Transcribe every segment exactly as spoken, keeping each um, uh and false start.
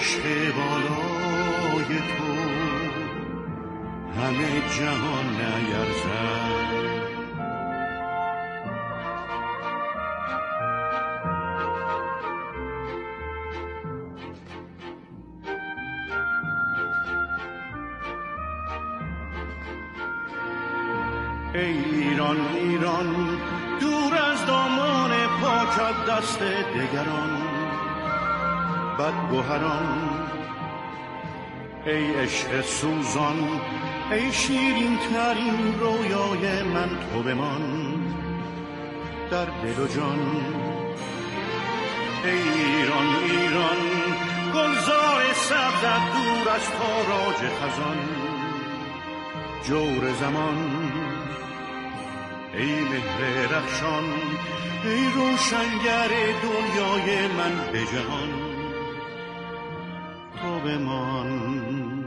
عشق بالای تو همه جهان نیرزد. ای ایران ایران دور از دامان پاکت دست دگران بدگوهران، ای عشق سوزان ای شیرین ترین رویای من تو بمان در دل و جان. ای ایران ایران گلزار سبزت دور از تاراج خزان جور زمان، ای مهر رخشان ای روشنگر دنیای من به جهان تو بمان.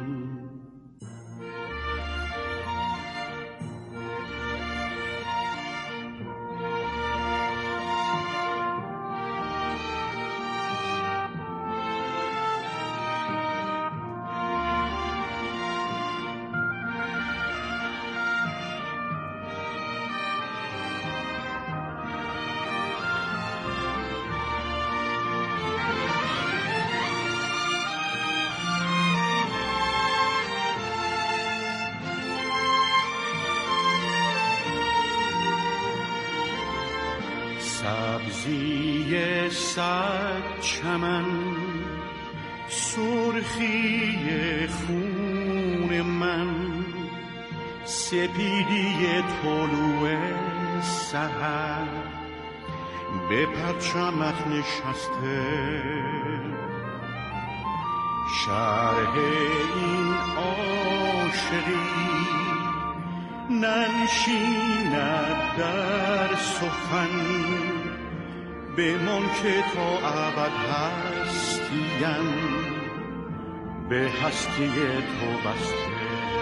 سبزی صد چمن سرخی خون من، سپیدی طلوع سحر به پرچمت نشسته، شرح این عاشقی ننشیند در سخن، بمان که تا ابد هستیم به هستی تو بسته.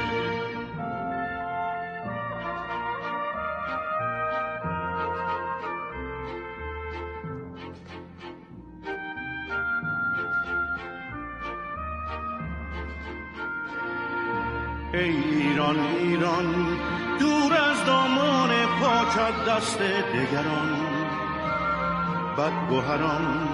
ای ایران ایران دور از دامان پاکت دست دگران بدگوهران،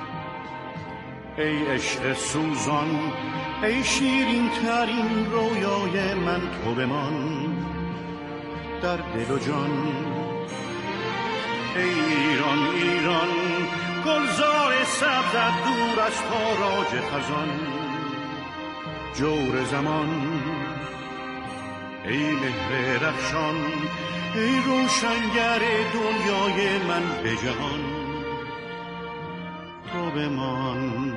ای عشق سوزان ای شیرین ترین رویای من تو بمان در دل و جان. ای ایران ایران گلزار سبزت دور از تاراج خزان جور زمان، ای مهر رخشان ای روشنگر دنیای من به جهان تو بمان.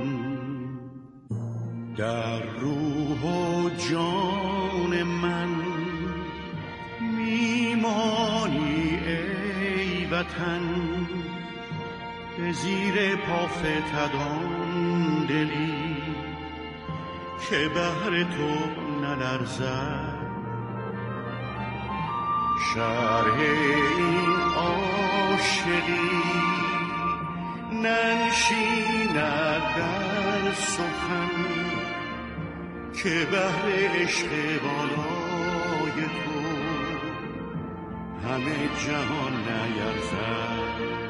در روح و جان من میمانی ای وطن، به زیر پا فتدان دلی که بهر تو نلرزد، شرح این عاشقی ننشیند در سخن که بهر عشق بالای تو همه جهان نیرزد.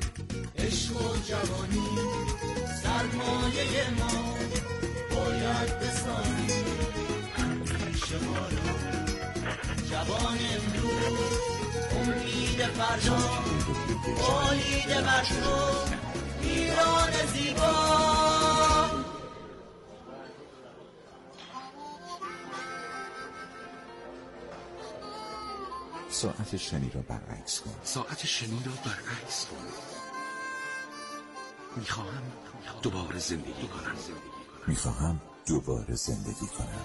عشق و جوانی سرمایه ما باید جوان امروز امید فردا بالید بر تو ایران زیبا. ساعت شنی را برعکس کن. ساعت شنی را برعکس کن. میخواهم دوباره زندگی کنم. میخواهم دوباره زندگی کنم.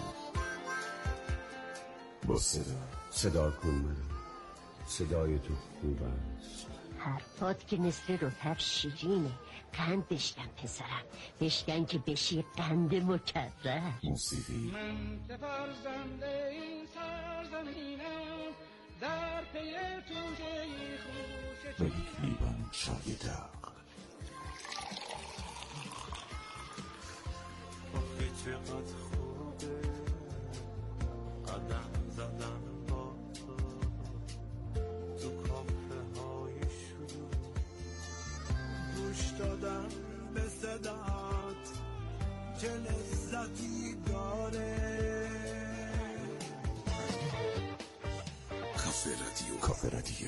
با صدا صدا کن من، صدای تو خوب است. حرفات که مثل رطب شیرینه. قند بشکن پسرم، بشکن که بشی قند مکرر. موسیقی من که فرزند این سرزمینم، در پی توشه خوش و یک لیوان چای داغ. چقدر خوبه قدم زدن با تو تو کافه های شروع، گوش دادن به صدات چه لذتی داره. کافه رادیو. کافه رادیو.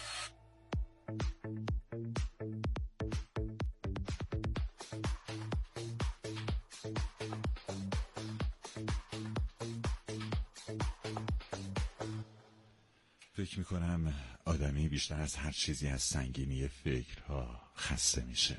فکر میکنم آدمی بیشتر از هر چیزی از سنگینی فکرها خسته میشه،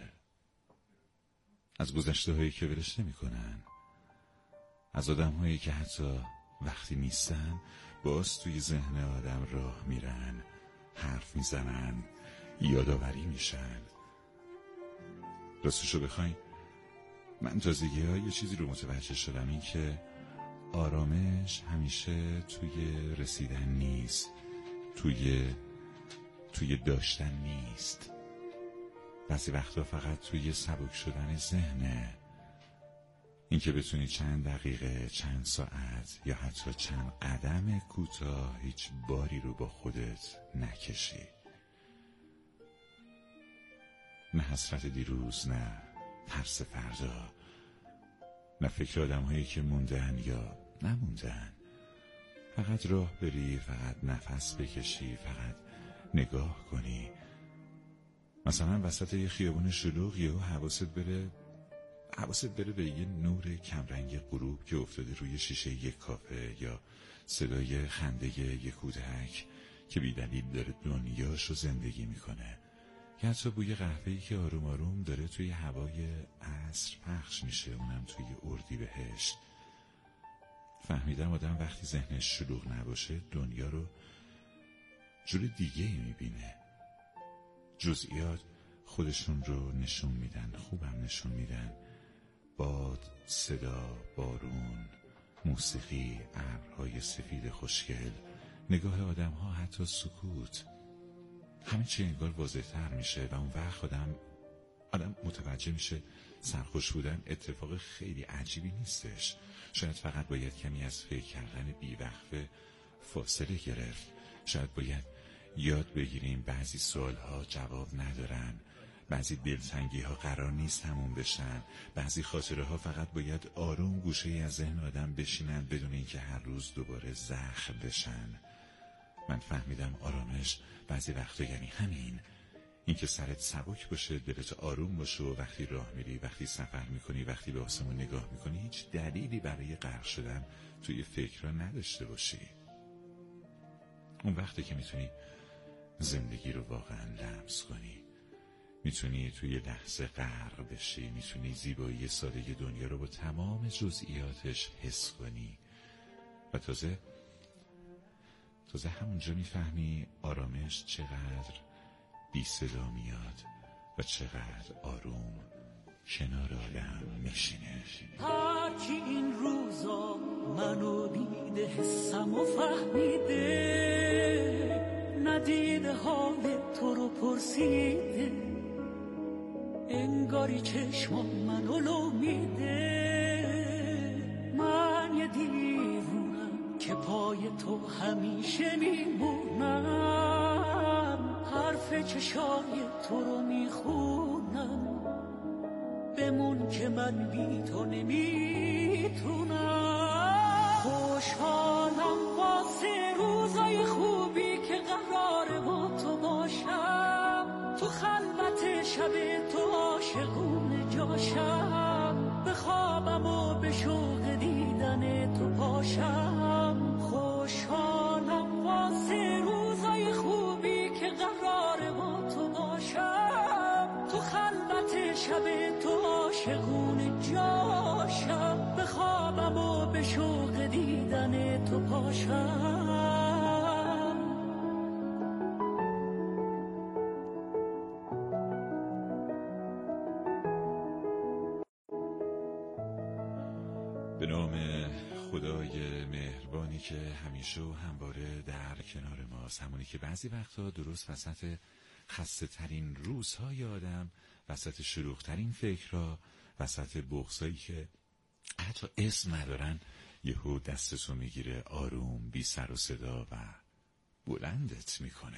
از گذشته هایی که ولش نمیکنن، از آدم هایی که حتی وقتی نیستن باز توی ذهن آدم راه میرن، حرف میزنن، یادآوری میشن. راستشو بخواین من تازگی ها یه چیزی رو متوجه شدم، این که آرامش همیشه توی رسیدن نیست، توی توی داشتن نیست. بعضی وقتا فقط توی سبک شدن ذهنه. این که بتونی چند دقیقه، چند ساعت یا حتی چند قدم کوتاه هیچ باری رو با خودت نکشی. نه حسرت دیروز، نه ترس فردا، نه فکر آدم هایی که موندن یا نموندن. فقط راه بری، فقط نفس بکشی، فقط نگاه کنی. مثلا وسط یه خیابون شلوغ یهو حواست بره حواست بره به یه نور کمرنگ غروب که افتاده روی شیشه یک کافه، یا صدای خنده یک کودک که بی‌دلیل داره دنیاشو زندگی میکنه، یا حتی بوی قهوه‌ای که آروم آروم داره توی هوای عصر پخش میشه، اونم توی اردیبهشت. فهمیدم آدم وقتی ذهنش شلوغ نباشه دنیا رو جور دیگه ای میبینه. جزئیات خودشون رو نشون میدن، خوبم نشون میدن. باد، صدا، بارون، موسیقی، ابرهای سفید خوشگل، نگاه آدم ها، حتی سکوت. همه چی انگار واضح‌تر میشه و اون وقت آدم آدم متوجه میشه سرخوش بودن اتفاق خیلی عجیبی نیستش. شاید فقط باید کمی از فکر کردن بی‌وقفه فاصله گرفت. شاید باید یاد بگیریم بعضی سوالها جواب ندارن، بعضی دلتنگی ها قرار نیست تموم بشن، بعضی خاطره ها فقط باید آروم گوشه از ذهن آدم بشینن بدون اینکه هر روز دوباره زخم بشن. من فهمیدم آرامش بعضی وقتا یعنی همین، اینکه سرت سبک باشه، دلت آروم باشه و وقتی راه میری، وقتی سفر میکنی، وقتی به آسمون نگاه میکنی هیچ دلیلی برای غرق شدن توی فکرها نداشته باشی. اون وقتی که میتونی زندگی رو واقعا لمس کنی، میتونی توی لحظه غرق بشی، میتونی زیبایی ساده دنیا رو با تمام جزئیاتش حس کنی و تازه تازه همونجا میفهمی آرامش چقدر بی صدا میاد و چقدر آروم کنار آدم میشینه. هر کی این روزا منو دیده حسم و فهمیده، ندیده حال تو رو پرسیده، انگاری چشم منو لو میده. من یه دیوونم که پای تو همیشه میمونم، حرف چشای تو رو میخونم، بمون که من بی تو نمیتونم. خوشحالم واسه روزای پاشم. به نام خدای مهربانی که همیشه و همواره در کنار ماست، همونی که بعضی وقتا درست وسط خسته ترین روزهای آدم، وسط شلوغ ترین فکرها، وسط بغضایی که حتی اسم ندارن، یهو دستتو میگیره آروم بی سر و صدا و بلندت میکنه.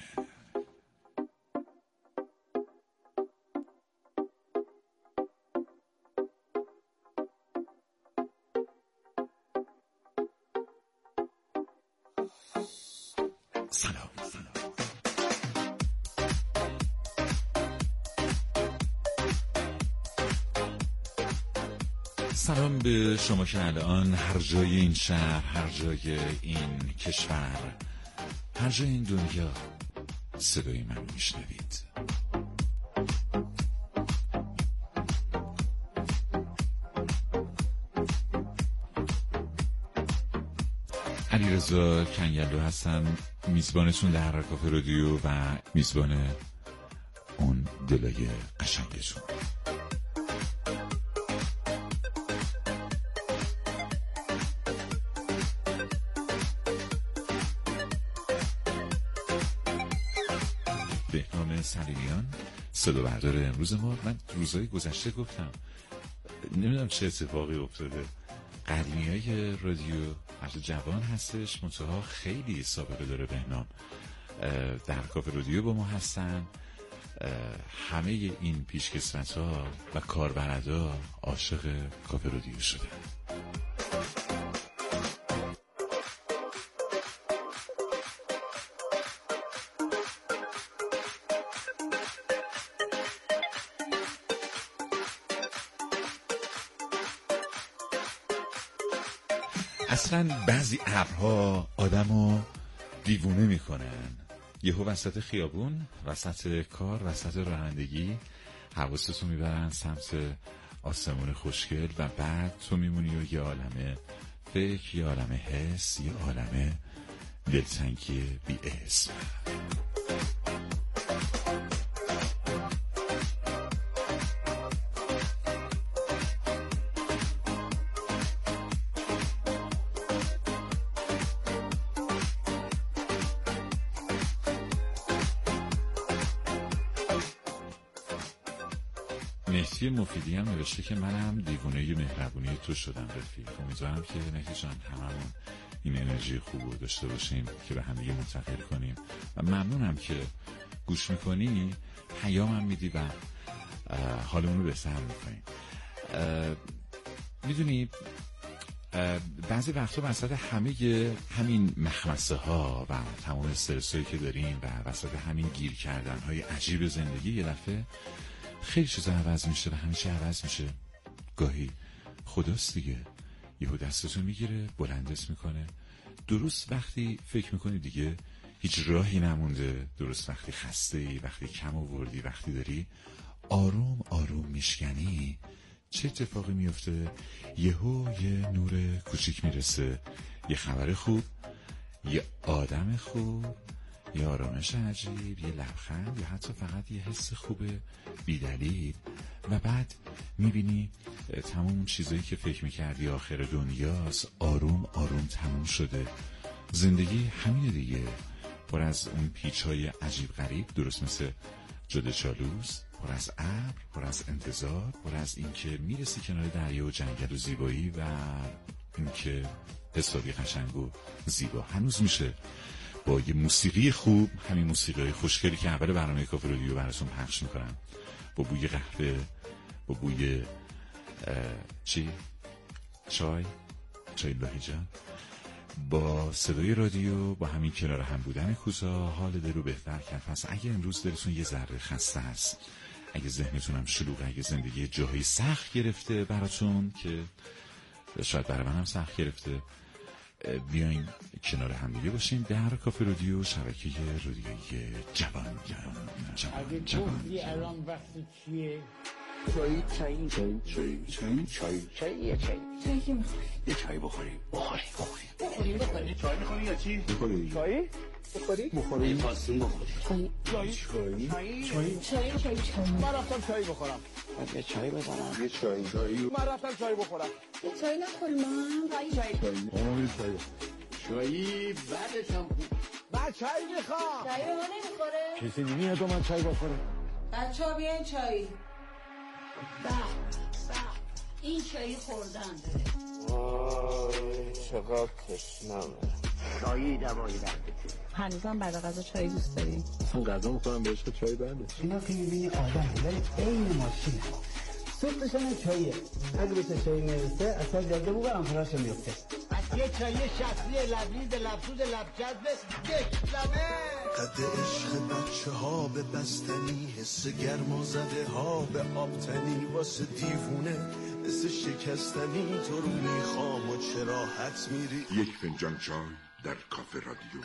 سلام سلام سلام به شما که الان هر جای این شهر، هر جای این کشور، هر جای این دنیا صدای من میشنوید. علیرضا کنگلو هستم، میزبانتون در کافه رادیو و میزبان اون دلای قشنگتون. بهنام سلیمیان صدا بردار امروز ما. من روزهای گذشته گفتم نمیدونم چه اتفاقی افتاده، قدیمی های رادیو مرد جوان هستش، منتها خیلی سابقه داره. بهنام در کافه رادیو با ما هستن، همه این پیشکسوت ها و کاربردا عاشق کافه رادیو شدن. اصلا بعضی ابرها آدمو دیوونه میکنن. یهو وسط خیابون، وسط کار، وسط رانندگی حواستو میبرن سمت آسمون خوشگل و بعد تو میمونی و یه عالمه فکر، یه عالمه حس، یه عالمه دلتنگی بی اسم. مهدی مفیدی هم نوشته که من هم دیوونه مهربونی تو شدم رفیق. امیدوارم که مهدی جان هممون این انرژی خوب رو داشته باشیم که به هم دیگه منتقل کنیم و ممنونم که گوش میکنی، پیامم میدی و حالمون رو بهتر میکنیم. میدونی بعضی وقتا وسط همه همین مخمسه ها و تمام استرسایی که داریم و وسط همین گیر کردن های عجیب زندگی یه دفعه خیلی چیزا عوض میشه و همه چی عوض میشه. گاهی خداست دیگه، یهو دستتو میگیره بلندت میکنه. درست وقتی فکر میکنی دیگه هیچ راهی نمونده، درست وقتی خسته ای، وقتی کم آوردی، وقتی داری آروم آروم میشکنی، چه اتفاقی میفته؟ یهو یه نور کوچیک میرسه، یه خبر خوب، یه آدم خوب، یه آرامش عجیب، یه لبخند یا حتی فقط یه حس خوب بی‌دلیل و بعد میبینی تمام چیزایی که فکر میکردی آخر دنیاست آروم آروم تموم شده. زندگی همینه دیگه، پر از اون پیچ‌های عجیب غریب، درست مثل جاده چالوس، پر از ابر، پر از انتظار، پر از اینکه میرسی کنار دریا و جنگل و زیبایی و اینکه حسابی قشنگ و زیبا هنوز میشه با یه موسیقی خوب، همین موسیقی خوشگلی که اول برنامه کافه رادیو براتون پخش میکنم، با بوی قهوه، با بوی چی؟ چای؟ چای لاهیجان، با صدای رادیو، با همین کنار هم بودن کوتاه حال دل رو بهتر کرد. پس اگه امروز دلتون یه ذره خسته است، اگه ذهنتون هم شلوغه، اگه زندگی جاهایی سخت گرفته براتون که شاید برای من هم سخت گرفته، بیاین کنار هم دیگه باشین در کافه رادیو، شبکه رادیویی جوان جوان جوان اگه جوان گفتی الان وقت چیه چای چای چای چای چای چای چای یه چای چای کی میخوای؟ یه چای بخوریم بخوریم بخوریم بخوریم چای میخوری یا چی؟ بخوریم چای؟ بخوری؟ بخوریم خواستیم بخوریم چای چای چای چای چای چای من رفتم چای بخورم من یه چای بزنم یه چای چای من رفتم چای بخورم یه چای نخوریم من چای چای چای چای چایی بعدش هم من چای میخوام چای به ما نمیخوره کسی نمیاد و من چای بخوره بچه ها بیاین چایی به به این چایی خوردن وای چقدر تشنمه چایی دوایی درده هنوزم بعد غذا چای دوست داری؟ اصلا غذا میخورم به عشق چای برده اینا که میبینی آدم ولی این ماشینه صبحش هم چاییه اگه بشه چایی نرسه اصلا جاده بو برم فراشو میفته از یه چایی شخصی لبریز لبسوز لبجذبه دشتمه قد عشق بچه ها به بستنی حس گرما زده ها به آبتنی واسه دیوونه مثل شکستنی تو رو میخوام و چرا حت میری یک فنجان چای در کافه رادیو.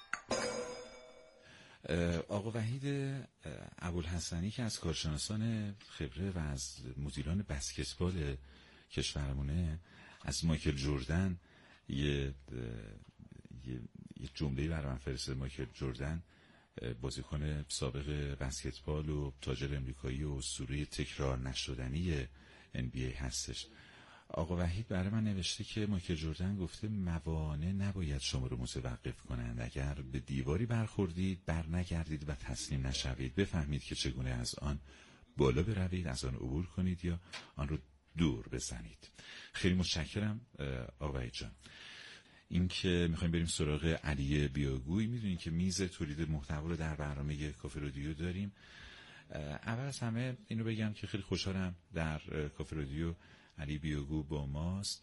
آقا وحید ابوالحسنی که از کارشناسان خبره و از مدیران بسکتبال کشورمونه، از مایکل جردن یه یه, یه جمله‌ای برای من فرستاد. مایکل جردن بازیکن سابق بسکتبال و تاجر امریکایی و اسطوره تکرار نشدنی ان بی ای هستش. آقا وحید برای من نوشته که مایکل جردن گفته موانع نباید شما رو متوقف کنند. اگر به دیواری برخوردید بر نگردید و تسلیم نشوید. بفهمید که چگونه از آن بالا بروید، از آن عبور کنید یا آن رو دور بزنید. خیلی متشکرم آقا وحید جان. این که میخوایم بریم سراغ علی بیاگوی. میدونین که میز تولید محتوا رو در برنامه کافه رادیو داریم. اول از همه اینو بگم که خیلی خوشحالم در کافه رادیو علی بیاگو با ماست.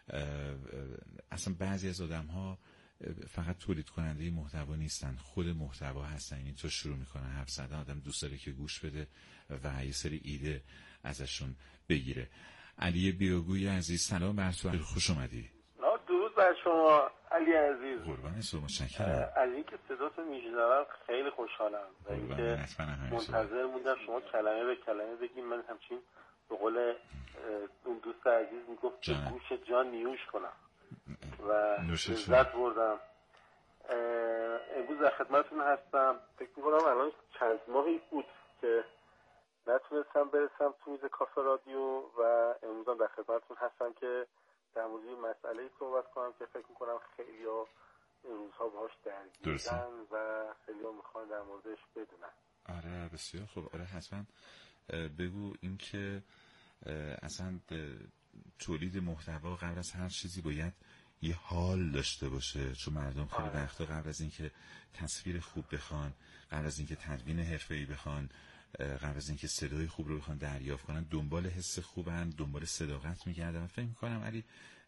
اصلا بعضی از آدم ها فقط تولید کننده محتوا نیستن، خود محتوا هستن. این تو شروع میکنه حرف زدن، آدم دوست داره که گوش بده و یه سری ایده ازشون بگیره. علی بیاگوی عزیز سلام بر تو، خوش اومدی. درود بر شما علی عزیز. قربان شما، متشکرم. از اینکه صداتو میشنوم خیلی خوشحالم و اینکه منتظر موندم شما کلمه به کلمه بگیم. من همچین به قول اون دوست عزیز میگفت که گوش جان نیوش کنم و لذت بردم. امروز در خدمتتون هستم. فکر میکنم الان چند ماهی بود که نتونستم برسم تو میز کافه رادیو و امروز در خدمتتون هستم که در مورد این مسئله صحبت کنم که فکر میکنم خیلی ها این روزها باهاش درگیرن و خیلی ها میخوان در موردش بدونن. آره بسیار خوب. آره حتما بگو. این که اصلا تولید محتوا قبل از هر چیزی باید یه حال داشته باشه، چون مردم خیلی آره. وقتا قبل از اینکه تصویر خوب بخوان، قبل از اینکه تدوین حرفه‌ای بخوان، قبل از اینکه صدای خوب رو بخوان دریافت کنن، دنبال حس خوبن، دنبال صداقت میگردن. فکر می‌کنم علی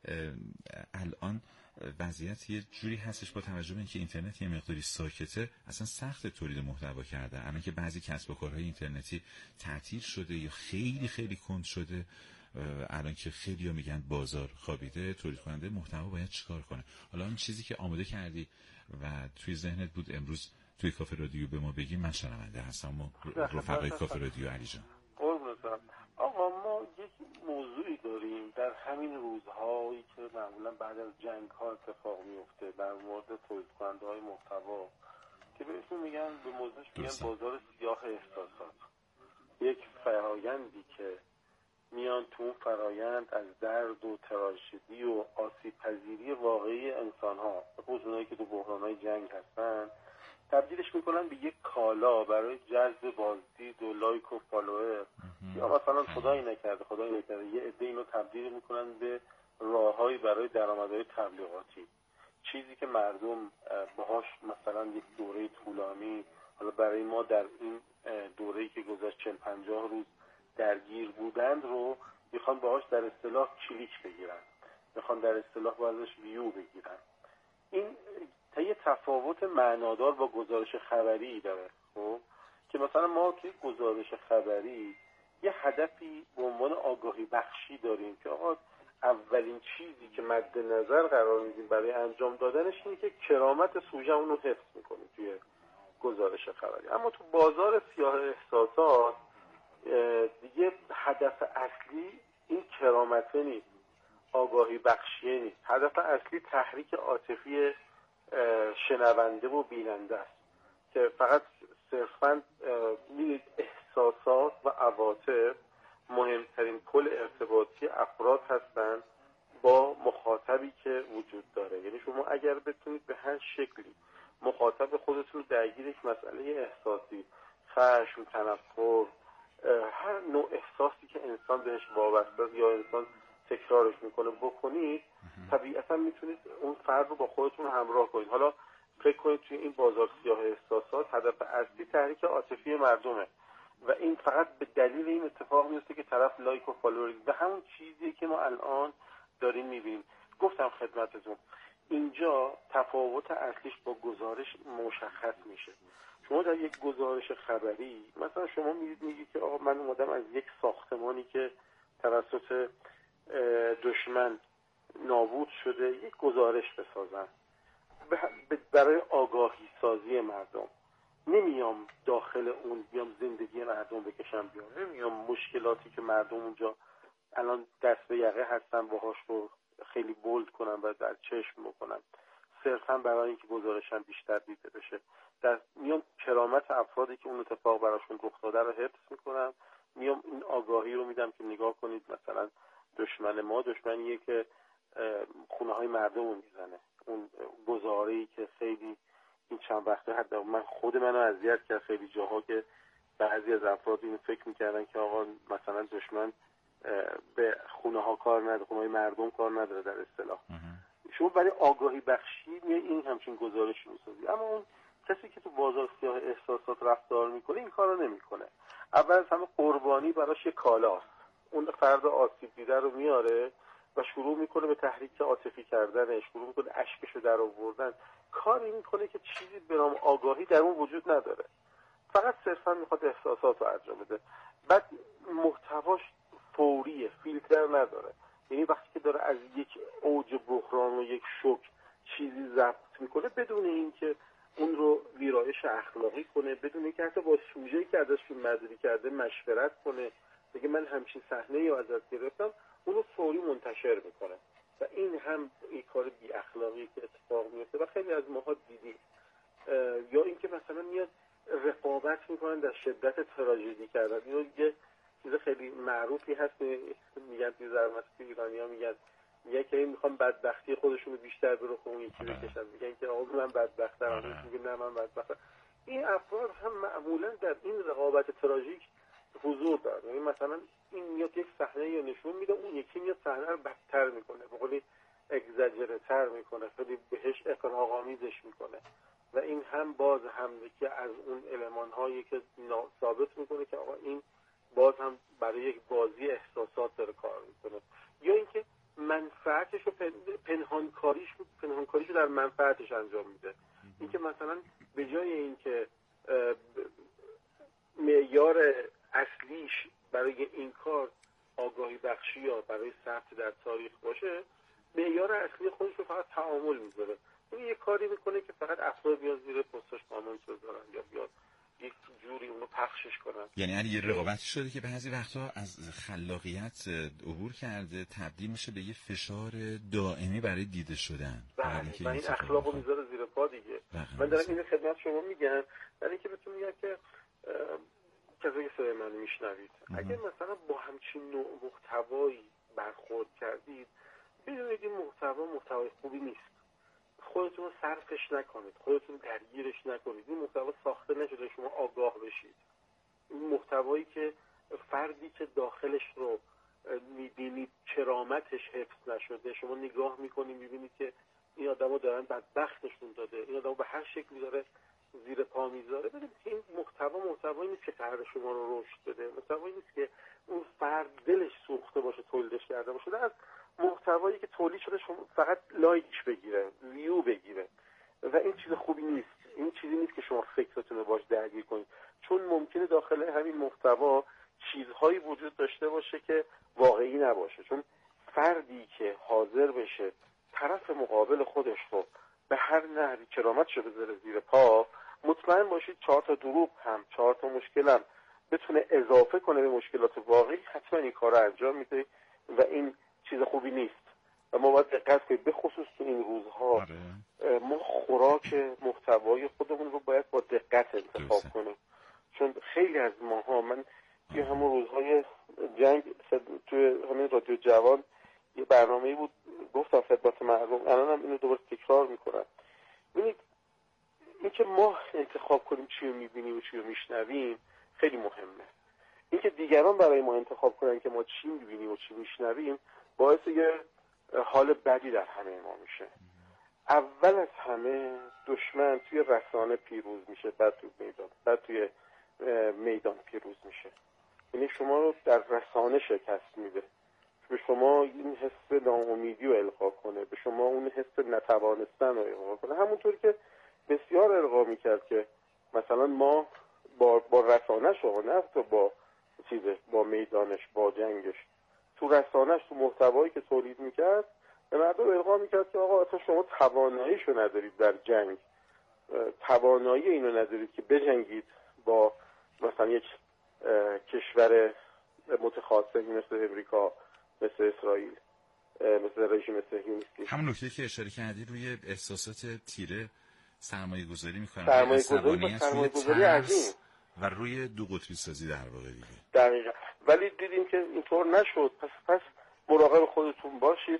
الان وضعیت یه جوری هستش با توجه به اینکه اینترنت یه مقداری ساکته، اصلا سخت تولید محتوا کرده. الان که بعضی کسب و کارهای اینترنتی تعطیل شده یا خیلی خیلی کند شده، الان که خیلی‌ها میگن بازار خوابیده، تولید کننده محتوا باید چیکار کنه؟ حالا این چیزی که آماده کردی و توی ذهنت بود امروز توی کافه رادیو به ما بگیم، من شنونده هستم و رفقای کافه رادیو علی جان. قربونتم. آقا ما یک موضوعی داریم در همین روزهایی که معمولا بعد از جنگ ها اتفاق میفته در مورد تولید کننده های محتوا که بهشون میگن، به موضوعش میگن بازار سیاه احساسات. یک فرایندی که میان تو اون فرایند از درد و تراژدی و آسیب پذیری واقعی انسان ها، خصوصا اونایی که تو بحران های جنگ هستن، تبدیلش میکنن به یک کالا برای جذب بازدید و لایک و فالوور. یا مثلا خدایی نکرده خدایی نکرده یه عده اینو تبدیل میکنن به راههایی برای درآمدهای تبلیغاتی، چیزی که مردم باهاش مثلا یک دوره طولانی، حالا برای ما در این دوره‌ای که گذشت چهل پنجاه روز درگیر بودند رو میخوان باهاش در اصطلاح کلیک بگیرن، میخوان در اصطلاح بازش ویو بگیرن. این یه تفاوت معنادار با گزارش خبری داره. خب که مثلا ما که گزارش خبری یه هدفی به عنوان آگاهی بخشی داریم که آقا اولین چیزی که مد نظر قرار میدیم برای انجام دادنش اینه که کرامت سوژه‌مون رو حفظ میکنیم توی گزارش خبری. اما تو بازار سیاه احساسات دیگه هدف اصلی این کرامته نیست، آگاهی بخشیه نیست. هدف اصلی تحریک عاطفی شنونده و بیننده است که فقط صرفاً می‌بینید احساسات و عواطف مهمترین پل ارتباطی افراد هستند با مخاطبی که وجود داره. یعنی شما اگر بتونید به هر شکلی مخاطب خودتون رو درگیر یک مسئله احساسی، خشم، تنفر، هر نوع احساسی که انسان بهش وابسته است یا انسان تکرارش میکنه بکنید، طبیعتا میتونید اون فرد رو با خودتون همراه کنید. حالا فکر کنید توی این بازار سیاه احساسات هدف اصلی تحریک عاطفی مردمه و این فقط به دلیل این اتفاق میفته که طرف لایک و فالوورینگ به همون چیزی که ما الان داریم میبینیم. گفتم خدمتتون اینجا تفاوت اصلیش با گزارش مشخص میشه. شما در یک گزارش خبری مثلا شما میگید میگید که آقا من اومدم از یک ساختمانی که توسط دشمن نابود شده یک گزارش بسازم برای آگاهی سازی مردم. نمیام داخل اون بیام زندگی مردم بکشم بیام، نمیام مشکلاتی که مردم اونجا الان دست به یقه هستن باهاش رو خیلی بولد کنم و در چشم بکنم، صرفا برای اینکه گزارشم بیشتر دیده بشه. در میام کرامت افرادی که اون اتفاق براشون رخ داده رو حفظ میکنم، میام این آگاهی رو میدم که نگاه کنید مثلا دشمن ما دشمنیه که خونه های مردم رو میزنه. اون گزاره‌ای که خیلی این چند وقته حتی من خود منو اذیت کرد خیلی جاها که بعضی از افراد اینو فکر میکردن که آقا مثلا دشمن به خونه ها کار نداره، خونه های مردم کار نداره در اصطلاح. شما برای آگاهی بخشی میای این همچین گزارشی میسازی، اما اون کسی که تو بازار سیاه احساسات رفتار میکنه این کارو نمیکنه. اول از همه قربانی براش یه کالاست. اون فرد آسیب دیده رو میاره و شروع میکنه به تحریک عاطفی کردن، شروع میکنه اشکشو در آوردن، کاری میکنه که چیزی به نام آگاهی در اون وجود نداره، فقط صرفا میخواد احساسات رو انجام بده. بعد محتواش فوریه، فیلتر نداره. یعنی وقتی که داره از یک اوج بحران و یک شوک چیزی ضبط میکنه بدون اینکه اون رو ویرایش اخلاقی کنه، بدون اینکه حتی با سوژه‌ای که ازش معذوری کرده مشورت کنه، بگه من همچین صحنه‌ای رو ازت گرفتم، اون رو فوری منتشر میکنه و این هم یک کار بی اخلاقی که اتفاق میفته و خیلی از ماها دیدیم. یا اینکه مثلا میاد رقابت میکنن در شدت تراژدی کردن. اینو یه چیز خیلی معروفی هست میگن توی زرمستی ایرانی‌ها میگن میگن که این میخوام بدبختی خودشون رو بیشتر به رخ اون یکی بکشن، میگن که آقا من بدبختم، میگه نه من بدبختم. این افراد هم معمولا در این رقابت تراژیک حضور داره. یعنی مثلا این میاد یک صحنه رو نشون میده، اون یکی میاد صحنه رو بدتر میکنه، به قولی اگزاجره تر میکنه، خیلی بهش اغراق‌آمیزش میکنه و این هم باز هم یکی از اون المان هایی که ثابت میکنه که آقا این باز هم برای یک بازی احساسات داره کار میکنه. یا اینکه منفعتش رو پنهانکاریش پنهانکاریش رو در منفعتش انجام میده. اینکه مثلا به جای اینکه معیار اصلیش برای این کار آگاهی بخشی یا برای ثبت در تاریخ باشه، معیار اصلی خودش رو فقط تعامل میذاره. این یه کاری میکنه که فقط افراد بیاد زیر پستش کامنت بذارن یا بیاد یک جوری اونو پخشش کنن. یعنی یه رقابتی شده که بعضی وقتا از خلاقیت عبور کرده تبدیل میشه به یه فشار دائمی برای دیده شدن. بله و این اخلاقو میذاره زیر پا دیگه. من دارم این خدمت شما میگم برای اینکه بهتون میگم که کسی که صدای منو میشنوید اگه مثلا با همچین نوع محتوایی برخورد کردید بدونید این محتوا محتوای خوبی نیست. خودتون رو صرفش نکنید، خودتون درگیرش نکنید. این محتوا ساخته نشده شما آگاه بشید. این محتوایی که فردی که داخلش رو میبینید کرامتش حفظ نشده، شما نگاه میکنید میبینید که این آدمو دارن بدبختشون داده، این آدمو به هر شکلی داره زیر پا میذاره، ببینید این محتوا محتوایی نیست که قرار شما رو رشد بده، محتوایی نیست که اون فرد دلش سوخته باشه تولیدش کرده باشه. از محتوایی که تولید شده شما فقط لایک بگیره، ویو بگیره و این چیز خوبی نیست. این چیزی نیست که شما فکرتون رو باش درگیر کنید، چون ممکنه داخل همین محتوا چیزهایی وجود داشته باشه که واقعی نباشه. چون فردی که حاضر بشه طرف مقابل خودش رو به هر نحوی کرامتش رو بذاره زیر پا، مطمئن باشید چهار تا دروغ هم چهار تا مشکل هم بتونه اضافه کنه به مشکلات واقعی، حتما این کار رو انجام میده و این چیز خوبی نیست و ما باید دقت کنیم. به خصوص تو این روزها ما خوراک محتوای خودمون رو باید با دقت انتخاب کنیم، چون خیلی از ماها، من توی همون روزهای جنگ توی همین رادیو جوان یه برنامه‌ای بود گفتم خدمت مردم، الانم اینو دوباره تکرار میکنم. ببینید اینکه ما انتخاب کنیم چی رو میبینیم و چی رو میشنویم خیلی مهمه. اینکه دیگران برای ما انتخاب کنن که ما چی میبینیم و چی میشنویم باعث یه حال بدی در همه ما میشه. اول از همه دشمن توی رسانه پیروز میشه، بعد توی میدان، بعد توی میدان پیروز میشه. یعنی شما رو در رسانه شکست میده، به شما این حس ناامیدی رو القا کنه، به شما اون حس نتوانستن رو القا کنه، همونطور که بسیار القا میکرد که مثلا ما با با رسانه‌ش و نه تو با چیزه، با میدانش، با جنگش، تو رسانه‌ش، تو محتوایی که تولید میکرد به مردم القا میکرد که آقا اصلا شما تواناییشو ندارید در جنگ، توانایی اینو ندارید که بجنگید با مثلا یک کشور متخاصمی مثل امریکا، مثل اسرائیل، مثل رژیم صهیونیستی. همون نکته که اشاره کردی روی احساسات تیره سرمایه گذاری میکنن، سرمایه گذاری سرمایه گذاری عظیم و روی دو قطبی سازی در واقع دیگه. دقیقاً. ولی دیدیم که اینطور نشد. پس پس مراقب خودتون باشید،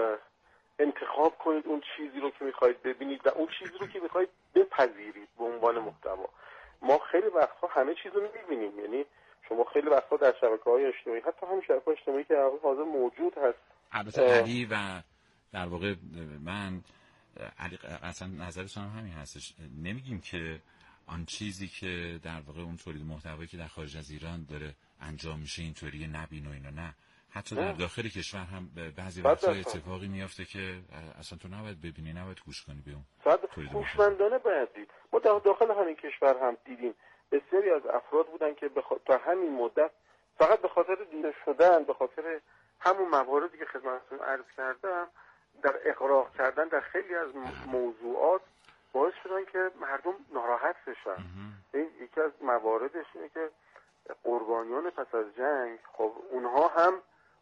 انتخاب کنید اون چیزی رو که میخواید ببینید و اون چیزی رو که میخواید بپذیرید به عنوان محتوا. ما خیلی وقتها همه چیز رو میبینیم، یعنی شما خیلی وقتها در شبکه‌های اجتماعی، حتی همین شبکه‌های اجتماعی که حاضر موجود هست، البته علی و در واقع من علی اصلا نظرتون هم همین هستش، نمیگیم که آن چیزی که در واقع اون تولید محتوایی که در خارج از ایران داره انجام میشه اینطوریه نبین و اینا، نه، حتی در داخل کشور هم بعضی وقتا اتفاقی میافته که اصلا تو نباید ببینی، نباید گوش کنی به اون تولید هوشمندانه باید دید. ما داخل همین کشور هم دیدیم بسیاری از افراد بودن که بخ... تا همین مدت فقط به خاطر دیده شدن، به خاطر همون مواردی که خدمتتون عرض کردم، در اغراق کردن در خیلی از موضوعات باعث شدن که مردم ناراحت بشن. این یکی از مواردش اینه که قربانیان پس از جنگ، خب اونها هم،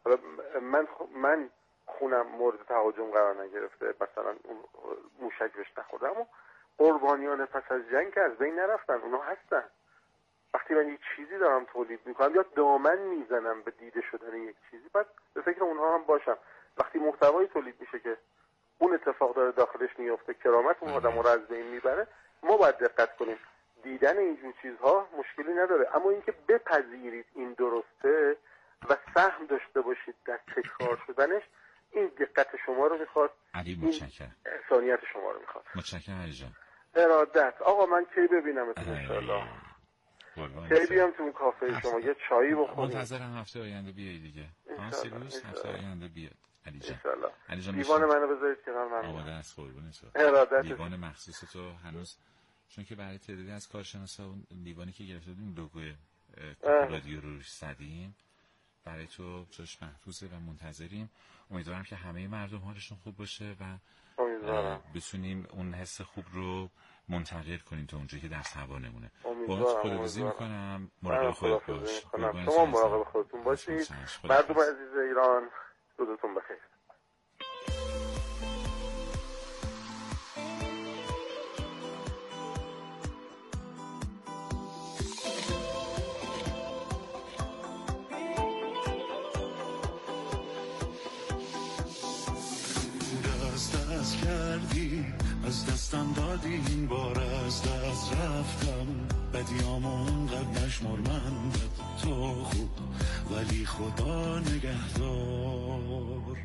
من من خونم مورد تهاجم قرار نگرفته، مثلا موشک بهش نخورده، اما قربانیان پس از جنگ که از بین نرفتن، اونها هستن. وقتی من یک چیزی دارم تولید میکنم یا دامن میزنم به دیده شدن یک چیزی، بعد به فکر اونها هم باشم. وقتی محتوایی تولید میشه که اون اتفاق داره داخلش میفته، کرامت اون آدم رو از بین میبره، ما باید دقت کنیم. دیدن اینجور چیزها مشکلی نداره، اما اینکه بپذیرید این درسته و سهم داشته باشید در تکرار شدنش، این دقت شما رو میخواد، علی متشکرم، انسانیت شما رو میخواد. متشکرم علی جان. ارادت. آقا من کی ببینمتون ان شاء الله؟ کی بیام تو کافه شما یه چایی بخوریم؟ منتظرم هفته آینده بیای دیگه. آسیروس هفته آینده بیاد. علی جان. علی جان دیوان منو بذارید کنار من. آماده است قربونت. ارادت. دیوان مخصوص تو هنوز، چون که برای تعدادی از کارشناسا اون دیوانی که گرفته بودیم لوگوی رادیو رو زدیم، برای تو جاش محفوظه و منتظریم. امیدوارم که همه مردم حالشون خوب باشه و بتونیم اون حس خوب رو منتقل کنیم تا اونجایی که در توانمونه. باهات خداحافظی میکنم. مراقب خودت باش. شما مراقب خودتون باشید. مردم عزیز ایران، روزتون بخیر. کردی از دستم دادی، این بار از دست رفتم، بدیام اونقدر نشمر، من تو خوب ولی خدا نگهدار.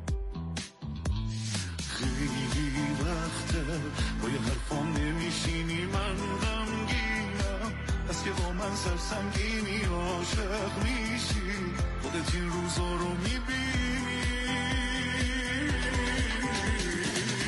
خیلی وقته با یه حرفام نمیشینی، من غمگینم از که با من سرسنگینی، عاشق میشی خودت این روزا رو میبینی.